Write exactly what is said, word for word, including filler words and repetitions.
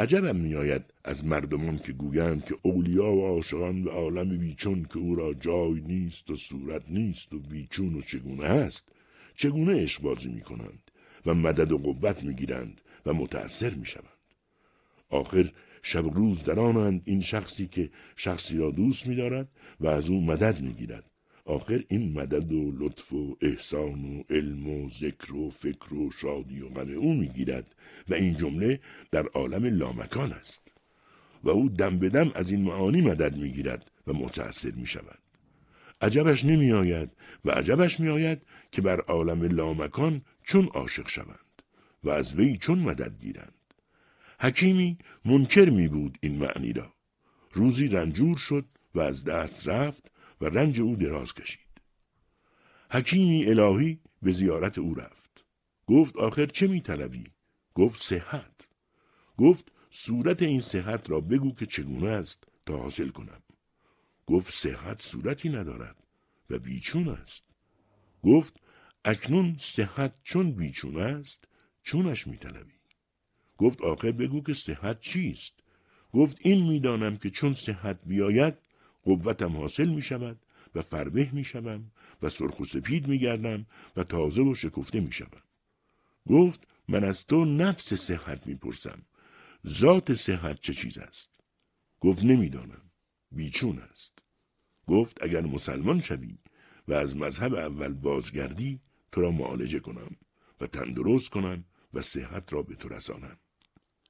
عجبم میآید از مردمان که گویند که اولیا و عاشقان به عالم بیچون که او را جای نیست و صورت نیست و بیچون و چگونه هست، چگونه عشق بازی می کنند و مدد و قوت می گیرند و متأثر می شوند. آخر شب روز در آنند این شخصی که شخصی را دوست می دارد و از او مدد می گیرد. آخر این مدد و لطف و احسان و علم و ذکر و فکر و شادی و غم او می گیرد و این جمله در عالم لامکان است و او دم به دم از این معانی مدد می گیرد و متأثر می شود. عجبش نمی آید و عجبش می آید که بر عالم لامکان چون عاشق شوند و از وی چون مدد گیرند. حکیمی منکر می بود این معنی را. روزی رنجور شد و از دست رفت و رنج او دراز کشید. حکیمی الهی به زیارت او رفت. گفت آخر چه می طلبی؟ گفت صحت. گفت صورت این صحت را بگو که چگونه است تا حاصل کنم. گفت صحت صورتی ندارد و بیچون است. گفت اکنون صحت چون بیچون است چونش می طلبی؟ گفت آخر بگو که صحت چیست؟ گفت این می دانم که چون صحت بیاید قوتم حاصل می شود و فربه می شوم و سرخ و سپید می گردم و تازه و شکفته می شوم. گفت من از تو نفس صحت می پرسم. ذات صحت چه چیز است؟ گفت نمی دانم. بیچون است. گفت اگر مسلمان شوی و از مذهب اول بازگردی تو را معالجه کنم و تندرست کنم و صحت را به تو رسانم.